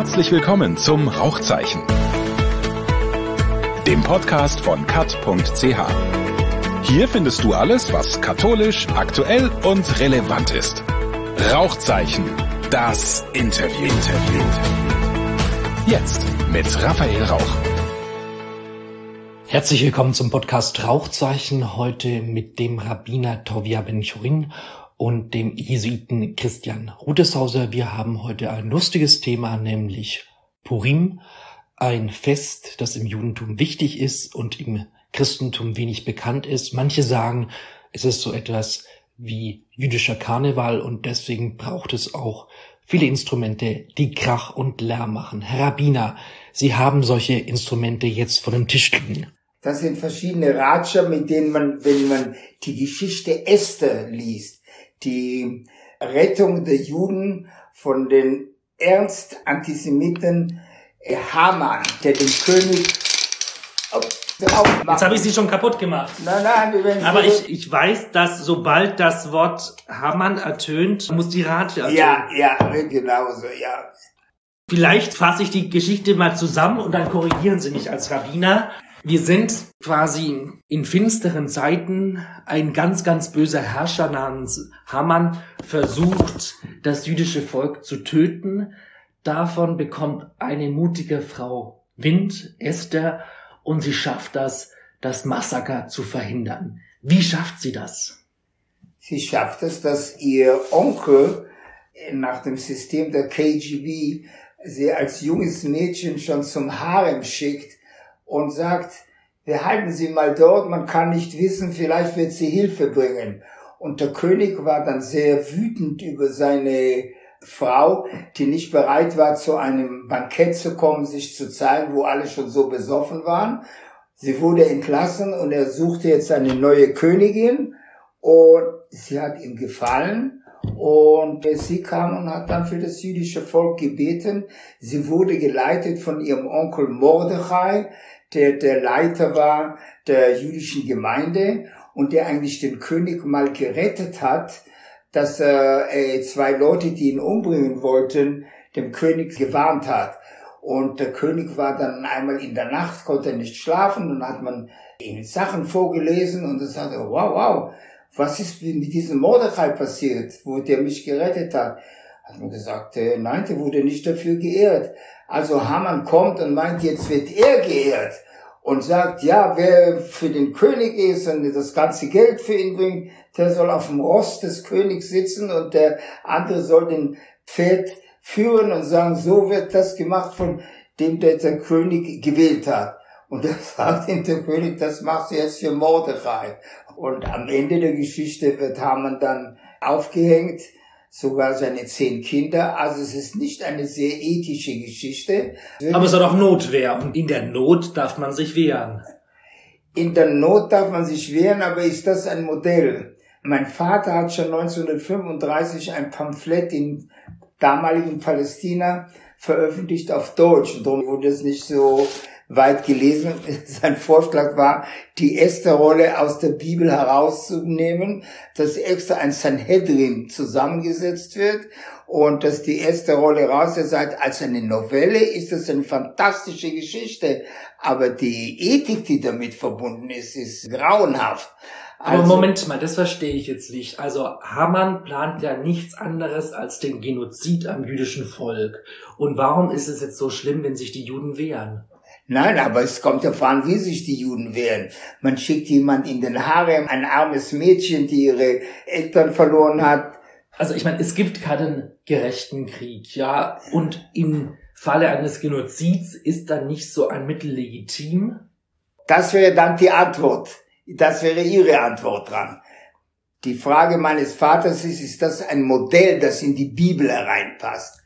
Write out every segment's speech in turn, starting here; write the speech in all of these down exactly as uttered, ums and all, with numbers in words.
Herzlich willkommen zum Rauchzeichen, dem Podcast von kat punkt c h. Hier findest du alles, was katholisch, aktuell und relevant ist. Rauchzeichen, das Interview. Interview. Jetzt mit Raphael Rauch. Herzlich willkommen zum Podcast Rauchzeichen, heute mit dem Rabbiner Tovia Ben-Chorin und dem Jesuiten Christian Rudeshauser. Wir haben heute ein lustiges Thema, nämlich Purim, ein Fest, das im Judentum wichtig ist und im Christentum wenig bekannt ist. Manche sagen, es ist so etwas wie jüdischer Karneval und deswegen braucht es auch viele Instrumente, die Krach und Lärm machen. Herr Rabbiner, Sie haben solche Instrumente jetzt vor dem Tisch liegen. Das sind verschiedene Ratscher, mit denen man, wenn man die Geschichte Esther liest, die Rettung der Juden von den ernst Antisemiten Haman, der den König drauf macht. Jetzt habe ich Sie schon kaputt gemacht. Nein, nein, wir werden Aber ich, ich weiß, dass sobald das Wort Haman ertönt, muss die Ratsche ertönen. Ja, ja, genauso, ja. Vielleicht fasse ich die Geschichte mal zusammen und dann korrigieren Sie mich als Rabbiner. Wir sind quasi in finsteren Zeiten. Ein ganz, ganz böser Herrscher namens Haman versucht, das jüdische Volk zu töten. Davon bekommt eine mutige Frau Wind, Esther, und sie schafft das, das Massaker zu verhindern. Wie schafft sie das? Sie schafft es, dass ihr Onkel nach dem System der K G B sie als junges Mädchen schon zum Harem schickt und sagt, wir halten sie mal dort, man kann nicht wissen, vielleicht wird sie Hilfe bringen. Und der König war dann sehr wütend über seine Frau, die nicht bereit war, zu einem Bankett zu kommen, sich zu zeigen, wo alle schon so besoffen waren. Sie wurde entlassen und er suchte jetzt eine neue Königin und sie hat ihm gefallen. Und sie kam und hat dann für das jüdische Volk gebeten. Sie wurde geleitet von ihrem Onkel Mordechai, der der Leiter war der jüdischen Gemeinde und der eigentlich den König mal gerettet hat, dass er äh, zwei Leute, die ihn umbringen wollten, dem König gewarnt hat. Und der König war dann einmal in der Nacht, konnte nicht schlafen, und hat man ihm Sachen vorgelesen und er sagte, wow, wow, was ist mit diesem Mordechai passiert, wo der mich gerettet hat? Hat man gesagt, äh, nein, der wurde nicht dafür geehrt. Also Haman kommt und meint, jetzt wird er geehrt und sagt, ja, wer für den König ist und das ganze Geld für ihn bringt, der soll auf dem Ross des Königs sitzen und der andere soll den Pferd führen und sagen, so wird das gemacht, von dem der, der König gewählt hat. Und da sagt ihm der König, das machst du jetzt für Mordechai. Und am Ende der Geschichte wird Haman dann aufgehängt, sogar seine zehn Kinder. Also es ist nicht eine sehr ethische Geschichte. Aber es hat auch Notwehr und in der Not darf man sich wehren. In der Not darf man sich wehren, aber ist das ein Modell? Mein Vater hat schon neunzehnhundertfünfunddreißig ein Pamphlet in damaligen Palästina veröffentlicht auf Deutsch. Und darum wurde es nicht so weit gelesen. Sein Vorschlag war, die Esther-Rolle aus der Bibel herauszunehmen, dass extra ein Sanhedrin zusammengesetzt wird und dass die Esther-Rolle raus ist. Als eine Novelle ist das eine fantastische Geschichte, aber die Ethik, die damit verbunden ist, ist grauenhaft. Aber Also, Moment mal, das verstehe ich jetzt nicht. Also Haman plant ja nichts anderes als den Genozid am jüdischen Volk. Und warum ist es jetzt so schlimm, wenn sich die Juden wehren? Nein, aber es kommt darauf an, wie sich die Juden wehren. Man schickt jemand in den Harem, ein armes Mädchen, die ihre Eltern verloren hat. Also ich meine, es gibt keinen gerechten Krieg, ja. Und im Falle eines Genozids ist dann nicht so ein Mittel legitim? Das wäre dann die Antwort. Das wäre Ihre Antwort dran. Die Frage meines Vaters ist, ist das ein Modell, das in die Bibel hereinpasst?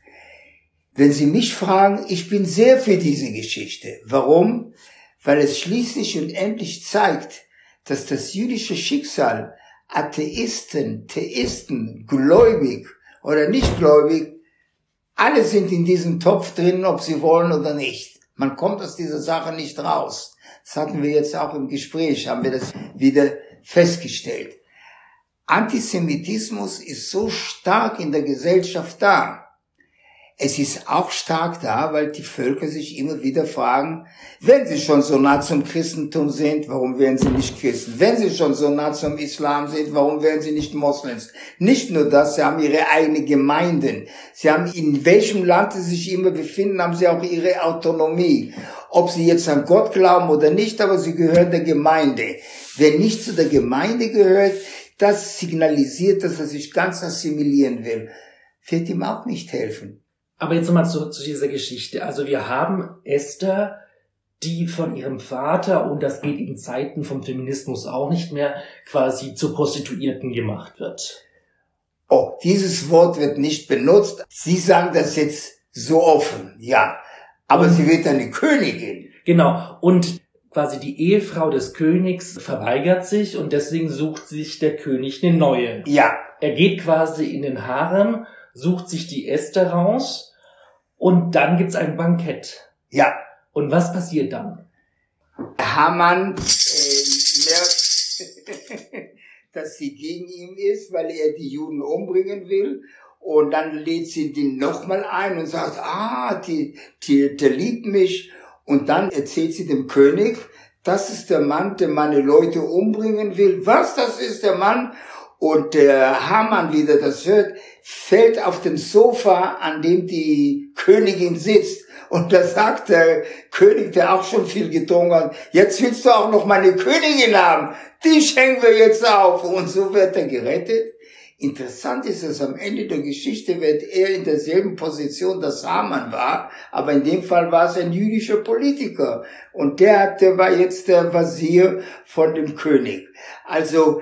Wenn Sie mich fragen, ich bin sehr für diese Geschichte. Warum? Weil es schließlich und endlich zeigt, dass das jüdische Schicksal Atheisten, Theisten, gläubig oder nicht gläubig, alle sind in diesem Topf drin, ob sie wollen oder nicht. Man kommt aus dieser Sache nicht raus. Das hatten wir jetzt auch im Gespräch, haben wir das wieder festgestellt. Antisemitismus ist so stark in der Gesellschaft da. es ist auch stark da, weil die Völker sich immer wieder fragen, wenn sie schon so nah zum Christentum sind, warum werden sie nicht Christen? Wenn sie schon so nah zum Islam sind, warum werden sie nicht Moslems? Nicht nur das, sie haben ihre eigenen Gemeinden. Sie haben, in welchem Land sie sich immer befinden, haben sie auch ihre Autonomie. Ob sie jetzt an Gott glauben oder nicht, aber sie gehören der Gemeinde. Wer nicht zu der Gemeinde gehört, das signalisiert, dass er sich ganz assimilieren will. Wird ihm auch nicht helfen. Aber jetzt nochmal zurück zu dieser Geschichte. Also wir haben Esther, die von ihrem Vater, und das geht in Zeiten vom Feminismus auch nicht mehr, quasi zur Prostituierten gemacht wird. Oh, dieses Wort wird nicht benutzt. Sie sagen das jetzt so offen, ja. Aber und sie wird eine Königin. Genau. Und quasi die Ehefrau des Königs verweigert sich und deswegen sucht sich der König eine neue. Ja. Er geht quasi in den Harem, sucht sich die Esther raus. Und dann gibt's ein Bankett. Ja. Und was passiert dann? Haman äh, merkt, dass sie gegen ihn ist, weil er die Juden umbringen will. Und dann lädt sie den nochmal ein und sagt, ah, die, die, der liebt mich. Und dann erzählt sie dem König, das ist der Mann, der meine Leute umbringen will. Was, das ist der Mann? Und der Haman, wie der das hört, fällt auf den Sofa, an dem die Königin sitzt. Und da sagt der König, der auch schon viel getrunken hat, jetzt willst du auch noch meine Königin haben. Die hängen wir jetzt auf. Und so wird er gerettet. Interessant ist, dass am Ende der Geschichte wird er in derselben Position, dass Haman war. Aber in dem Fall war es ein jüdischer Politiker. Und der, der war jetzt der Wazir von dem König. Also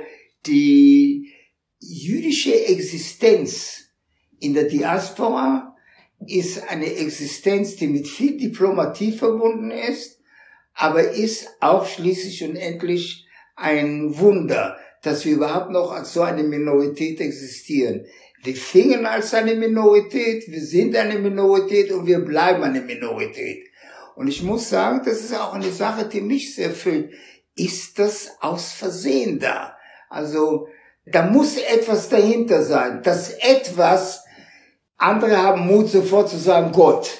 die jüdische Existenz in der Diaspora ist eine Existenz, die mit viel Diplomatie verbunden ist, aber ist auch schließlich und endlich ein Wunder, dass wir überhaupt noch als so eine Minorität existieren. Wir fingen als eine Minorität, wir sind eine Minorität und wir bleiben eine Minorität. Und ich muss sagen, das ist auch eine Sache, die mich sehr erfüllt. Ist das aus Versehen da? Also, da muss etwas dahinter sein. Das etwas, andere haben Mut sofort zu sagen, Gott,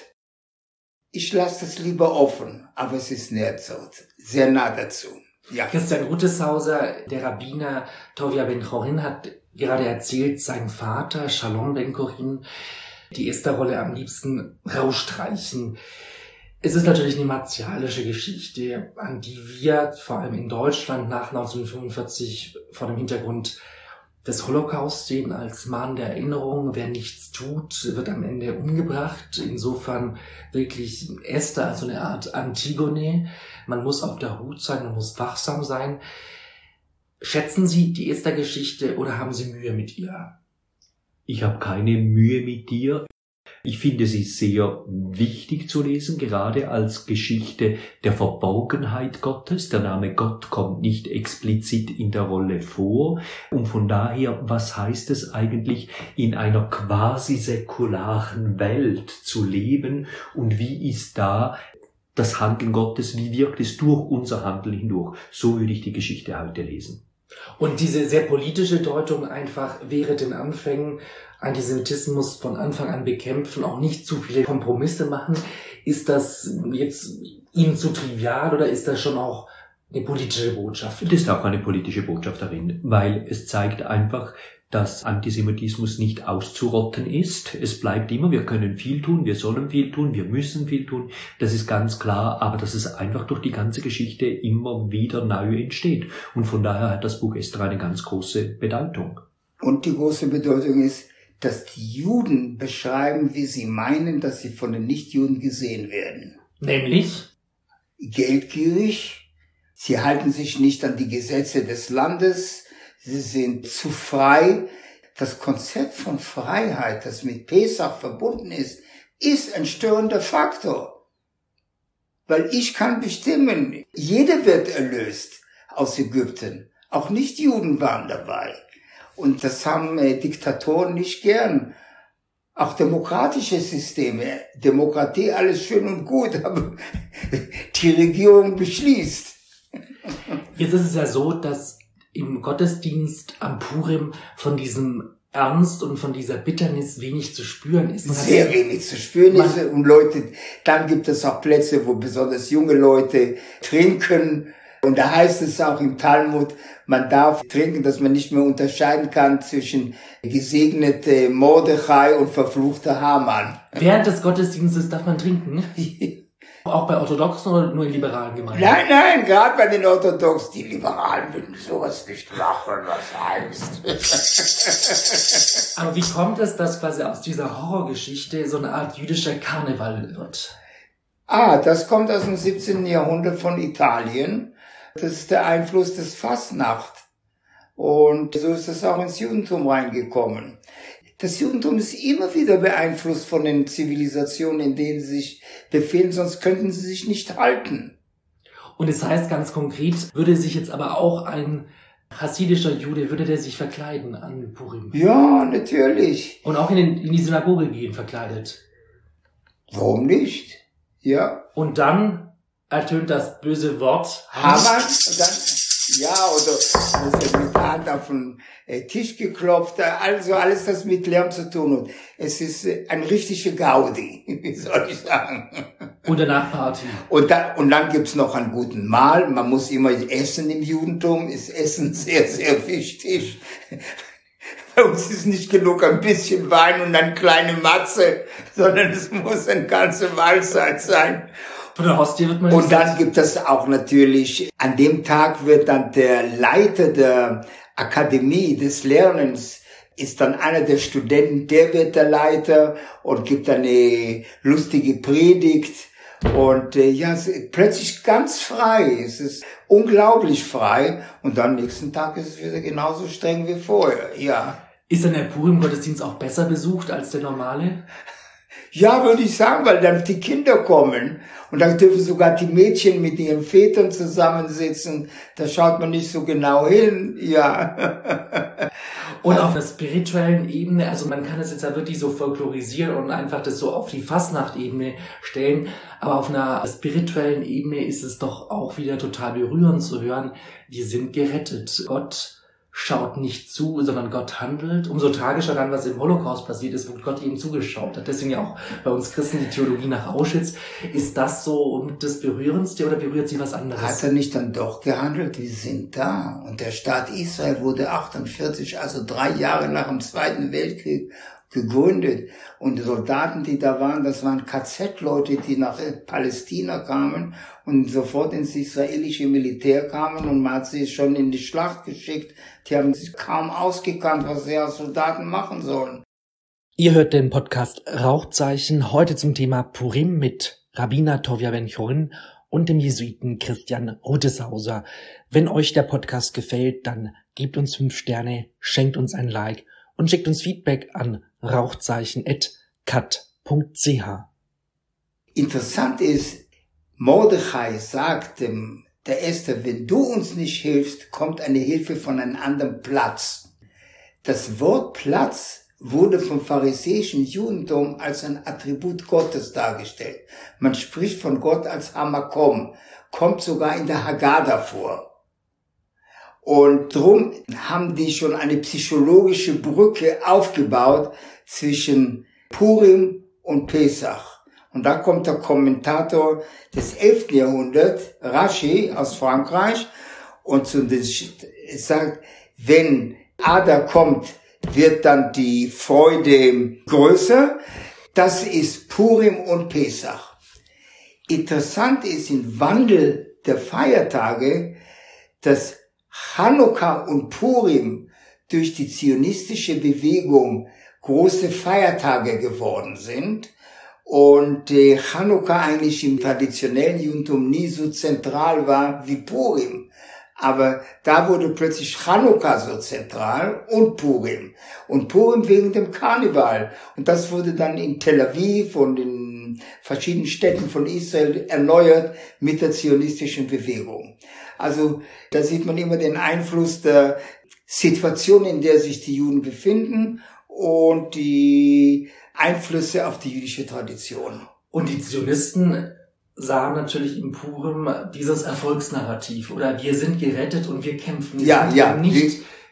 ich lasse das lieber offen, aber es ist näher, sehr nah dazu. Ja. Christian Ruteshauser, der Rabbiner Tovia Ben-Chorin, hat gerade erzählt, sein Vater, Shalom Ben-Chorin, die Esther-Rolle am liebsten rausstreichen. Es ist natürlich eine martialische Geschichte, an die wir vor allem in Deutschland nach neunzehnhundertfünfundvierzig vor dem Hintergrund des Holocaust sehen als Mahn der Erinnerung. Wer nichts tut, wird am Ende umgebracht. Insofern wirklich Esther als so eine Art Antigone. Man muss auf der Hut sein, man muss wachsam sein. Schätzen Sie die Esther-Geschichte oder haben Sie Mühe mit ihr? Ich habe keine Mühe mit dir. Ich finde sie sehr wichtig zu lesen, gerade als Geschichte der Verborgenheit Gottes. Der Name Gott kommt nicht explizit in der Rolle vor. Und von daher, was heißt es eigentlich, in einer quasi säkularen Welt zu leben? Und wie ist da das Handeln Gottes? Wie wirkt es durch unser Handeln hindurch? So würde ich die Geschichte heute lesen. Und diese sehr politische Deutung einfach während den Anfängen Antisemitismus von Anfang an bekämpfen, auch nicht zu viele Kompromisse machen. Ist das jetzt Ihnen zu trivial oder ist das schon auch eine politische Botschaft? Das ist auch eine politische Botschaft darin, weil es zeigt einfach, dass Antisemitismus nicht auszurotten ist. Es bleibt immer, wir können viel tun, wir sollen viel tun, wir müssen viel tun. Das ist ganz klar, aber dass es einfach durch die ganze Geschichte immer wieder neu entsteht. Und von daher hat das Buch Esther eine ganz große Bedeutung. Und die große Bedeutung ist, dass die Juden beschreiben, wie sie meinen, dass sie von den Nichtjuden gesehen werden. Nämlich? Geldgierig, sie halten sich nicht an die Gesetze des Landes, sie sind zu frei. Das Konzept von Freiheit, das mit Pesach verbunden ist, ist ein störender Faktor. Weil ich kann bestimmen, jeder wird erlöst aus Ägypten. Auch Nichtjuden waren dabei. Und das haben äh, Diktatoren nicht gern. Auch demokratische Systeme, Demokratie, alles schön und gut, aber die Regierung beschließt. Jetzt ist es ja so, dass im Gottesdienst am Purim von diesem Ernst und von dieser Bitternis wenig zu spüren ist. Sehr wenig zu spüren ist. Und Leute, dann gibt es auch Plätze, wo besonders junge Leute trinken. Und da heißt es auch im Talmud, man darf trinken, dass man nicht mehr unterscheiden kann zwischen gesegnete Mordechai und verfluchter Haman. Während des Gottesdienstes darf man trinken? Auch bei Orthodoxen oder nur in liberalen Gemeinden? Nein, nein, gerade bei den Orthodoxen. Die Liberalen würden sowas nicht machen, was heißt. Aber wie kommt es, dass quasi aus dieser Horrorgeschichte so eine Art jüdischer Karneval wird? Ah, das kommt aus dem siebzehnten Jahrhundert von Italien. Das ist der Einfluss des Fastnacht. Und so ist es auch ins Judentum reingekommen. Das Judentum ist immer wieder beeinflusst von den Zivilisationen, in denen sie sich befinden, sonst könnten sie sich nicht halten. Und es heißt ganz konkret, würde sich jetzt aber auch ein hasidischer Jude, würde der sich verkleiden an Purim? Ja, natürlich. Und auch in, den, in die Synagoge gehen verkleidet? Warum nicht? Ja. Und dann ertönt das böse Wort Haman, und dann, ja, oder dann ist mit der Hand auf den Tisch geklopft, also alles, das mit Lärm zu tun hat. Es ist ein richtiger Gaudi, wie soll ich sagen. Und danach Party. Und dann, und dann gibt's noch einen guten Mahl. Man muss immer essen im Judentum, ist Essen sehr, sehr wichtig. Bei uns ist nicht genug ein bisschen Wein und eine kleine Matze, sondern es muss eine ganze Mahlzeit sein. Von der Hostie wird man Und dann gibt es auch natürlich, an dem Tag wird dann der Leiter der Akademie des Lernens, ist dann einer der Studenten, der wird der Leiter und gibt dann eine lustige Predigt. Und äh, ja, es ist plötzlich ganz frei. Es ist unglaublich frei. Und dann nächsten Tag ist es wieder genauso streng wie vorher, ja. Ist dann der Purim-Gottesdienst auch besser besucht als der normale? Ja, würde ich sagen, weil dann die Kinder kommen und dann dürfen sogar die Mädchen mit ihren Vätern zusammensitzen. Da schaut man nicht so genau hin, ja. Und auf der spirituellen Ebene, also man kann es jetzt ja wirklich so folklorisieren und einfach das so auf die Fastnacht-Ebene stellen, aber auf einer spirituellen Ebene ist es doch auch wieder total berührend zu hören, die sind gerettet. Gott schaut nicht zu, sondern Gott handelt. Umso tragischer dann, was im Holocaust passiert ist, wo Gott eben zugeschaut hat. Deswegen ja auch bei uns Christen die Theologie nach Auschwitz. Ist das so das Berührendste oder berührt Sie was anderes? Hat er nicht dann doch gehandelt? Die sind da. Und der Staat Israel wurde achtundvierzig, also drei Jahre nach dem Zweiten Weltkrieg, gegründet. Und die Soldaten, die da waren, das waren K Z-Leute, die nach Palästina kamen und sofort ins israelische Militär kamen und man hat sie schon in die Schlacht geschickt. Die haben sich kaum ausgekannt, was sie als Soldaten machen sollen. Ihr hört den Podcast Rauchzeichen, heute zum Thema Purim mit Rabbiner Tovia Ben-Chorin und dem Jesuiten Christian Rudeshauser. Wenn euch der Podcast gefällt, dann gebt uns fünf Sterne, schenkt uns ein Like und schickt uns Feedback an rauchzeichen at kat punkt c h. Interessant ist, Mordechai sagt dem, der Esther, wenn du uns nicht hilfst, kommt eine Hilfe von einem anderen Platz. Das Wort Platz wurde vom pharisäischen Judentum als ein Attribut Gottes dargestellt. Man spricht von Gott als Hamakom, kommt sogar in der Haggadah vor. Und drum haben die schon eine psychologische Brücke aufgebaut zwischen Purim und Pesach. Und da kommt der Kommentator des elften Jahrhunderts, Rashi aus Frankreich, und zu den, sagt, wenn Adar kommt, wird dann die Freude größer. Das ist Purim und Pesach. Interessant ist im Wandel der Feiertage, dass Chanukka und Purim durch die zionistische Bewegung große Feiertage geworden sind und äh, Chanukka eigentlich im traditionellen Judentum nie so zentral war wie Purim. Aber da wurde plötzlich Chanukka so zentral und Purim. Und Purim wegen dem Karneval. Und das wurde dann in Tel Aviv und in verschiedenen Städten von Israel erneuert mit der zionistischen Bewegung. Also da sieht man immer den Einfluss der Situation, in der sich die Juden befinden und die Einflüsse auf die jüdische Tradition. Und die Zionisten sahen natürlich im Purim dieses Erfolgsnarrativ oder wir sind gerettet und wir kämpfen. Wir ja, sind ja, nicht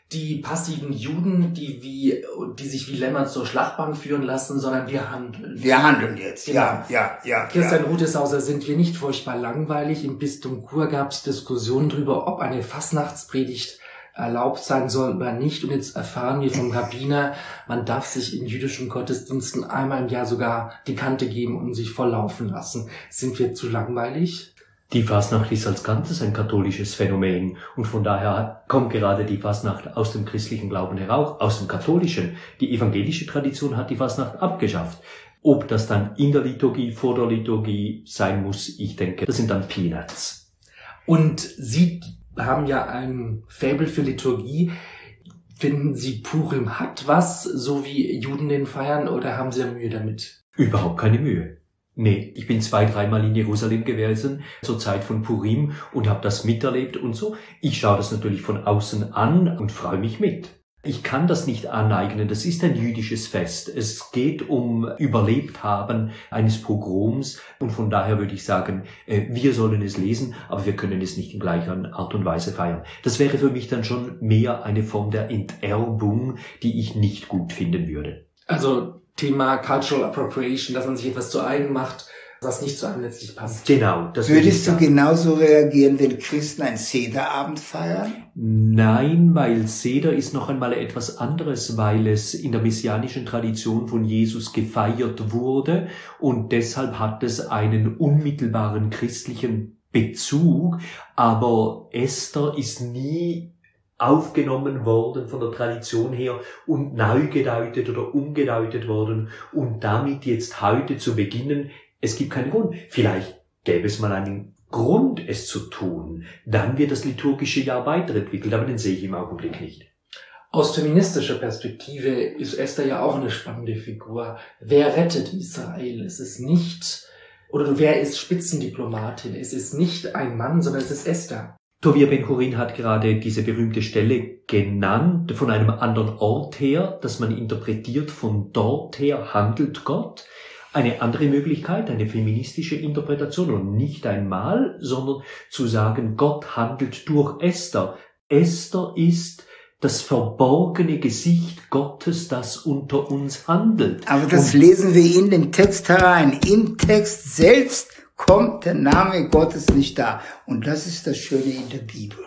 die passiven Juden, die wie, die sich wie Lämmer zur Schlachtbank führen lassen, sondern wir handeln. Wir handeln jetzt, Genau. ja, ja, ja. Christian ja. Rudeshauser, sind wir nicht furchtbar langweilig? Im Bistum Chur gab es Diskussionen darüber, ob eine Fastnachtspredigt erlaubt sein soll oder nicht. Und jetzt erfahren wir vom Rabbiner, man darf sich in jüdischen Gottesdiensten einmal im Jahr sogar die Kante geben und sich volllaufen lassen. Sind wir zu langweilig? Die Fasnacht ist als Ganzes ein katholisches Phänomen und von daher kommt gerade die Fasnacht aus dem christlichen Glauben heraus, aus dem katholischen. Die evangelische Tradition hat die Fasnacht abgeschafft. Ob das dann in der Liturgie, vor der Liturgie sein muss, ich denke, das sind dann Peanuts. Und Sie haben ja ein Faible für Liturgie. Finden Sie, Purim hat was, so wie Juden den feiern, oder haben Sie Mühe damit? Überhaupt keine Mühe. Nee, ich bin zwei, dreimal in Jerusalem gewesen zur Zeit von Purim und habe das miterlebt und so. Ich schaue das natürlich von außen an und freue mich mit. Ich kann das nicht aneignen, das ist ein jüdisches Fest. Es geht um Überlebthaben eines Pogroms und von daher würde ich sagen, wir sollen es lesen, aber wir können es nicht in gleicher Art und Weise feiern. Das wäre für mich dann schon mehr eine Form der Enterbung, die ich nicht gut finden würde. Also Thema Cultural Appropriation, dass man sich etwas zu eigen macht, was nicht zu einem letztlich passt. Genau. Das Würdest du genauso reagieren, wenn Christen einen Sederabend feiern? Nein, weil Seder ist noch einmal etwas anderes, weil es in der messianischen Tradition von Jesus gefeiert wurde und deshalb hat es einen unmittelbaren christlichen Bezug, aber Esther ist nie aufgenommen worden von der Tradition her und neu gedeutet oder umgedeutet worden und damit jetzt heute zu beginnen, es gibt keinen Grund. Vielleicht gäbe es mal einen Grund, es zu tun. Dann wird das liturgische Jahr weiterentwickelt, aber den sehe ich im Augenblick nicht. Aus feministischer Perspektive ist Esther ja auch eine spannende Figur. Wer rettet Israel? Es ist nicht, oder wer ist Spitzendiplomatin? Es ist nicht ein Mann, sondern es ist Esther. Tovia Ben-Chorin hat gerade diese berühmte Stelle genannt, von einem anderen Ort her, dass man interpretiert, von dort her handelt Gott. Eine andere Möglichkeit, eine feministische Interpretation, und nicht einmal, sondern zu sagen, Gott handelt durch Esther. Esther ist das verborgene Gesicht Gottes, das unter uns handelt. Aber das und lesen wir in den Text herein. Im Text selbst kommt der Name Gottes nicht da. Und das ist das Schöne in der Bibel.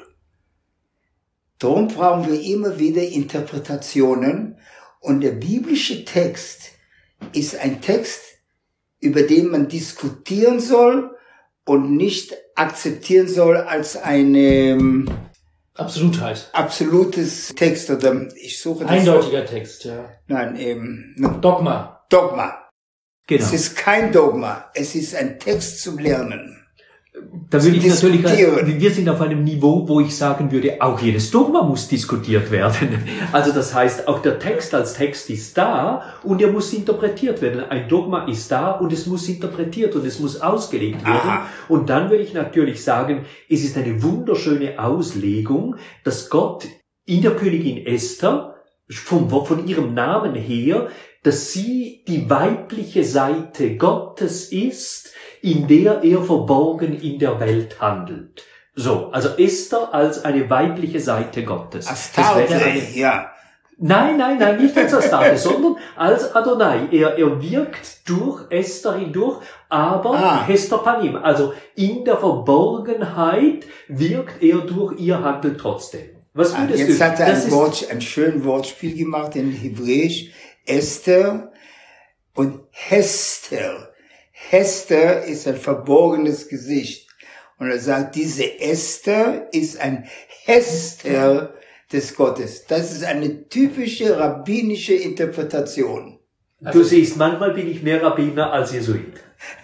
Darum brauchen wir immer wieder Interpretationen. Und der biblische Text ist ein Text, über den man diskutieren soll und nicht akzeptieren soll als eine Absolutheit. absolutes Text. Oder ich suche das Eindeutiger Wort. Text, ja. Nein, eben ne, Dogma. Dogma. genau. Es ist kein Dogma, es ist ein Text zum Lernen. Da würde ich natürlich, diskutieren. wir sind auf einem Niveau, wo ich sagen würde, auch jedes Dogma muss diskutiert werden. Also das heißt, auch der Text als Text ist da und er muss interpretiert werden. Ein Dogma ist da und es muss interpretiert und es muss ausgelegt werden. Aha. Und dann würde ich natürlich sagen, es ist eine wunderschöne Auslegung, dass Gott in der Königin Esther, vom, von ihrem Namen her, dass sie die weibliche Seite Gottes ist, in der er verborgen in der Welt handelt. So, also Esther als eine weibliche Seite Gottes. Astarte, Das wäre eine, ja. nein, nein, nein, nicht als Astarte, sondern als Adonai. Er, er wirkt durch Esther hindurch, aber Ah. Hester Panim. Also in der Verborgenheit wirkt er durch ihr Handel trotzdem. Was Ah, würdest Jetzt du? hat er Das ein, ist- Wort, ein schönes Wortspiel gemacht in Hebräisch. Esther und Hester. Hester ist ein verborgenes Gesicht. Und er sagt, diese Esther ist ein Hester des Gottes. Das ist eine typische rabbinische Interpretation. Du siehst, manchmal bin ich mehr Rabbiner als Jesuit.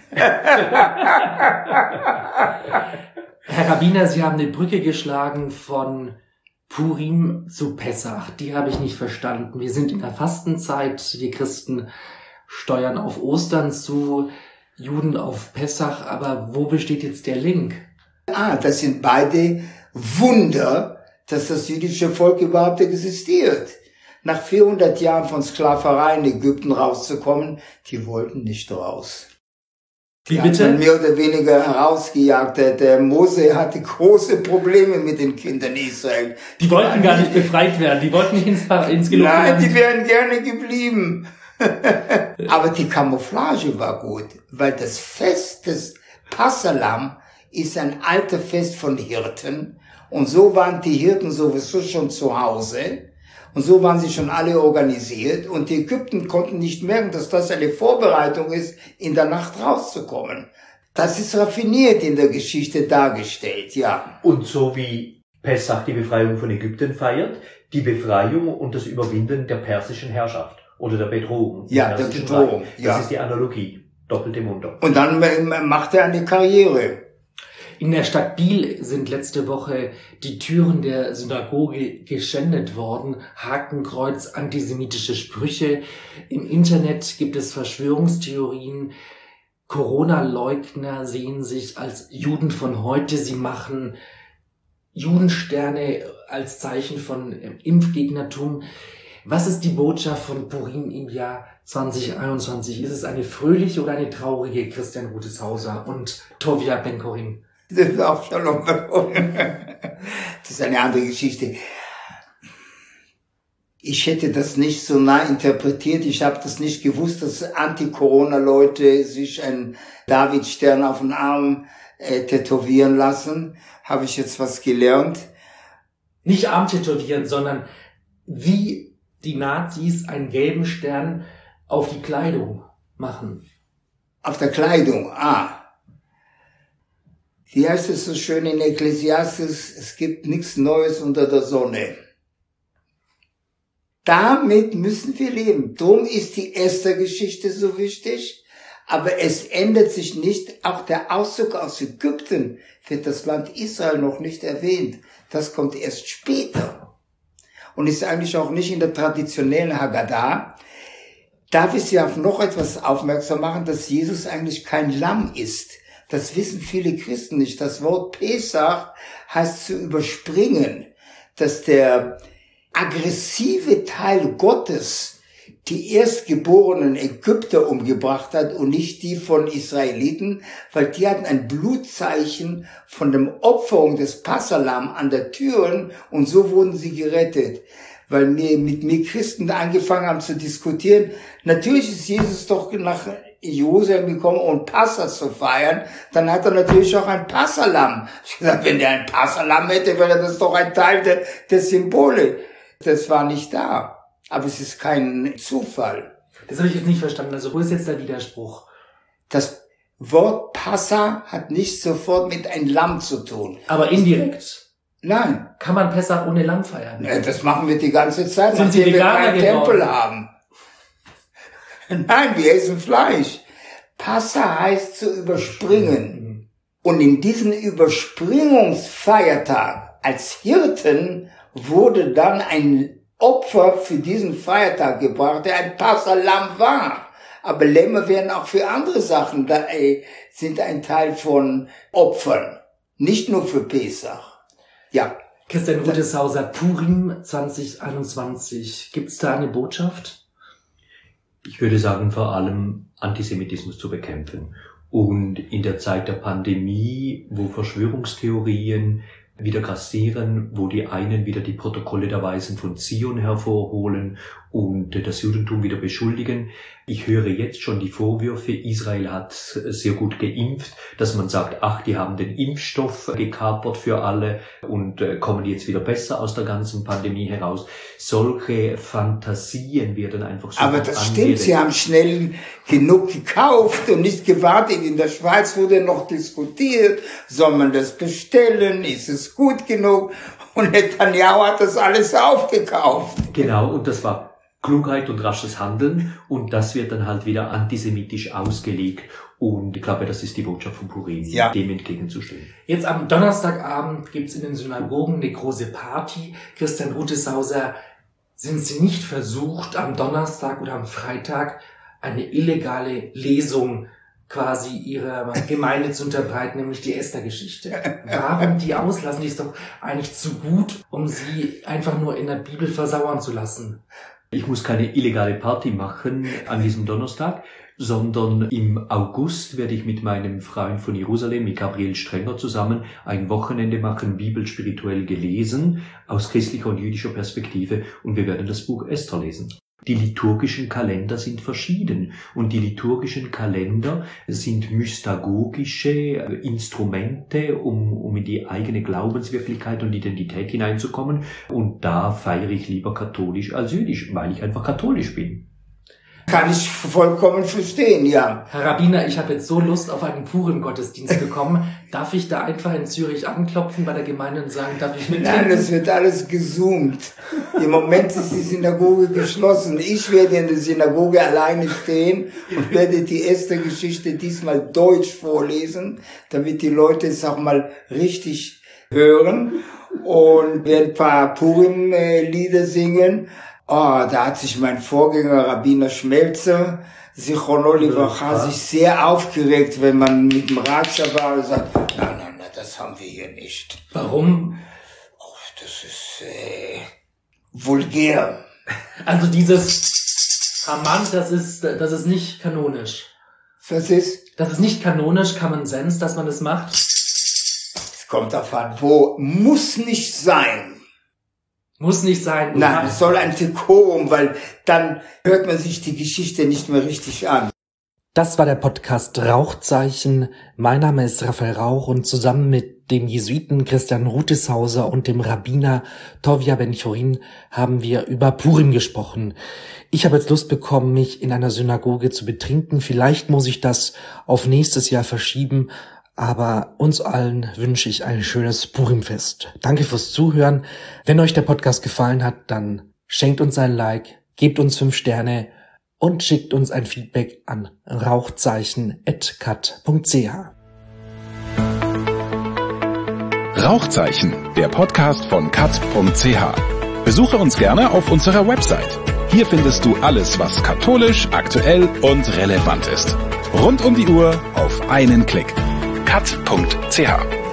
Herr Rabbiner, Sie haben eine Brücke geschlagen von Purim zu Pessach. Die habe ich nicht verstanden. Wir sind in der Fastenzeit. Wir Christen steuern auf Ostern zu, Juden auf Pessach. Aber wo besteht jetzt der Link? Ah, das sind beide Wunder, dass das jüdische Volk überhaupt existiert. Nach vierhundert Jahren von Sklaverei in Ägypten rauszukommen, die wollten nicht raus. Wie bitte? Mehr oder weniger herausgejagt. Der, der Mose hatte große Probleme mit den Kindern Israel. Die wollten gar nicht befreit werden, die wollten nicht ins, ins Gelobte Nein, Land. die wären gerne geblieben. Aber die Camouflage war gut, weil das Fest des Passalam ist ein alter Fest von Hirten. Und so waren die Hirten sowieso schon zu Hause. Und so waren sie schon alle organisiert. Und die Ägypten konnten nicht merken, dass das eine Vorbereitung ist, in der Nacht rauszukommen. Das ist raffiniert in der Geschichte dargestellt, ja. Und so wie Pessach die Befreiung von Ägypten feiert, die Befreiung und das Überwinden der persischen Herrschaft oder der Bedrohung. Ja, der Bedrohung, Das ja. ist die Analogie. Doppelte Munter. Und dann macht er eine Karriere. In der Stadt Biel sind letzte Woche die Türen der Synagoge geschändet worden. Hakenkreuz, antisemitische Sprüche. Im Internet gibt es Verschwörungstheorien. Corona-Leugner sehen sich als Juden von heute. Sie machen Judensterne als Zeichen von Impfgegnertum. Was ist die Botschaft von Purim im Jahr zwanzig einundzwanzig? Ist es eine fröhliche oder eine traurige, Christian Rudeshauser und Tovia Ben-Chorin? Das ist auch Shalom. Das ist eine andere Geschichte. Ich hätte das nicht so nah interpretiert. Ich habe das nicht gewusst, dass Anti-Corona-Leute sich einen Davidstern auf den Arm äh, tätowieren lassen. Habe ich jetzt was gelernt? Nicht Arm tätowieren, sondern wie die Nazis einen gelben Stern auf die Kleidung machen. Auf der Kleidung, ah. Wie heißt es so schön in Ekklesiastes? Es gibt nichts Neues unter der Sonne. Damit müssen wir leben. Drum ist die Esther-Geschichte so wichtig. Aber es ändert sich nicht. Auch der Auszug aus Ägypten wird das Land Israel noch nicht erwähnt. Das kommt erst später. Und ist eigentlich auch nicht in der traditionellen Haggadah. Darf ich Sie auf noch etwas aufmerksam machen, dass Jesus eigentlich kein Lamm ist. Das wissen viele Christen nicht. Das Wort Pesach heißt zu überspringen, dass der aggressive Teil Gottes die erstgeborenen Ägypter umgebracht hat und nicht die von Israeliten, weil die hatten ein Blutzeichen von der Opferung des Passalam an der Türen und so wurden sie gerettet. Weil mir, mit mir Christen angefangen haben zu diskutieren. Natürlich ist Jesus doch nach Jerusalem gekommen, um Passa zu feiern. Dann hat er natürlich auch ein Passalam. Ich gesagt, wenn er ein Passalam hätte, wäre das doch ein Teil der, der Symbole. Das war nicht da. Aber es ist kein Zufall. Das habe ich jetzt nicht verstanden. Also wo ist jetzt der Widerspruch? Das Wort Passa hat nicht sofort mit ein Lamm zu tun. Aber indirekt. Nein. Kann man Pessach ohne Lamm feiern? Ja, das machen wir die ganze Zeit, Sind Sie nachdem wir keinen Veganer Tempel geworden? haben. Nein, wir essen Fleisch. Passa heißt zu überspringen. Und in diesen Überspringungsfeiertag als Hirten wurde dann ein Opfer für diesen Feiertag gebracht, der ein Passalam war. Aber Lämmer werden auch für andere Sachen, da, äh, sind ein Teil von Opfern. Nicht nur für Pesach. Ja. Christian Rudeshauser, Purim zwanzig einundzwanzig. Gibt's da eine Botschaft? Ich würde sagen, vor allem Antisemitismus zu bekämpfen. Und in der Zeit der Pandemie, wo Verschwörungstheorien wieder grassieren, wo die einen wieder die Protokolle der Weisen von Zion hervorholen und das Judentum wieder beschuldigen. Ich höre jetzt schon die Vorwürfe, Israel hat sehr gut geimpft, dass man sagt, ach, die haben den Impfstoff gekapert für alle und kommen jetzt wieder besser aus der ganzen Pandemie heraus. Solche Fantasien werden einfach so. Aber das stimmt, sie haben schnell genug gekauft und nicht gewartet. In der Schweiz wurde noch diskutiert, soll man das bestellen, ist es gut genug? Und Netanyahu hat das alles aufgekauft. Genau, und das war Klugheit und rasches Handeln und das wird dann halt wieder antisemitisch ausgelegt und ich glaube, das ist die Botschaft von Purim, ja. Dem entgegenzustehen. Jetzt am Donnerstagabend gibt's in den Synagogen eine große Party. Christian Rudeshauser, sind Sie nicht versucht, am Donnerstag oder am Freitag eine illegale Lesung quasi Ihrer Gemeinde zu unterbreiten, nämlich die Esther-Geschichte? Warum die auslassen? Die ist doch eigentlich zu gut, um sie einfach nur in der Bibel versauern zu lassen. Ich muss keine illegale Party machen an diesem Donnerstag, sondern im August werde ich mit meinem Freund von Jerusalem, mit Gabriel Strenger zusammen, ein Wochenende machen, Bibel spirituell gelesen, aus christlicher und jüdischer Perspektive, und wir werden das Buch Esther lesen. Die liturgischen Kalender sind verschieden und die liturgischen Kalender sind mystagogische Instrumente, um, um in die eigene Glaubenswirklichkeit und Identität hineinzukommen, und da feiere ich lieber katholisch als jüdisch, weil ich einfach katholisch bin. Kann ich vollkommen verstehen, ja. Herr Rabbiner, ich habe jetzt so Lust auf einen Purim-Gottesdienst bekommen. Darf ich da einfach in Zürich anklopfen bei der Gemeinde und sagen, darf ich mitnehmen? Nein, es wird alles gezoomt. Im Moment ist die Synagoge geschlossen. Ich werde in der Synagoge alleine stehen und werde die erste Geschichte diesmal deutsch vorlesen, damit die Leute es auch mal richtig hören, und werde ein paar Purim-Lieder singen. Oh, da hat sich mein Vorgänger Rabbiner Schmelzer, Zichrono Livracha, sich sehr aufgeregt, wenn man mit dem Ratscher war und sagt, nein, nein, nein, das haben wir hier nicht. Warum? Oh, das ist äh, vulgär. Also dieses Haman, das ist, das ist nicht kanonisch. Was ist? Das ist nicht kanonisch, Common Sense, dass man das macht. Es kommt davon, wo, muss nicht sein. Muss nicht sein. Nein, es soll ein Dekorum, weil dann hört man sich die Geschichte nicht mehr richtig an. Das war der Podcast Rauchzeichen. Mein Name ist Raphael Rauch und zusammen mit dem Jesuiten Christian Rutishauser und dem Rabbiner Tovia Ben-Chorin haben wir über Purim gesprochen. Ich habe jetzt Lust bekommen, mich in einer Synagoge zu betrinken. Vielleicht muss ich das auf nächstes Jahr verschieben. Aber uns allen wünsche ich ein schönes Purimfest. Danke fürs Zuhören. Wenn euch der Podcast gefallen hat, dann schenkt uns ein Like, gebt uns fünf Sterne und schickt uns ein Feedback an rauchzeichen at kat punkt c h. Rauchzeichen, der Podcast von kat punkt c h. Besuche uns gerne auf unserer Website. Hier findest du alles, was katholisch, aktuell und relevant ist. Rund um die Uhr auf einen Klick. kat punkt c h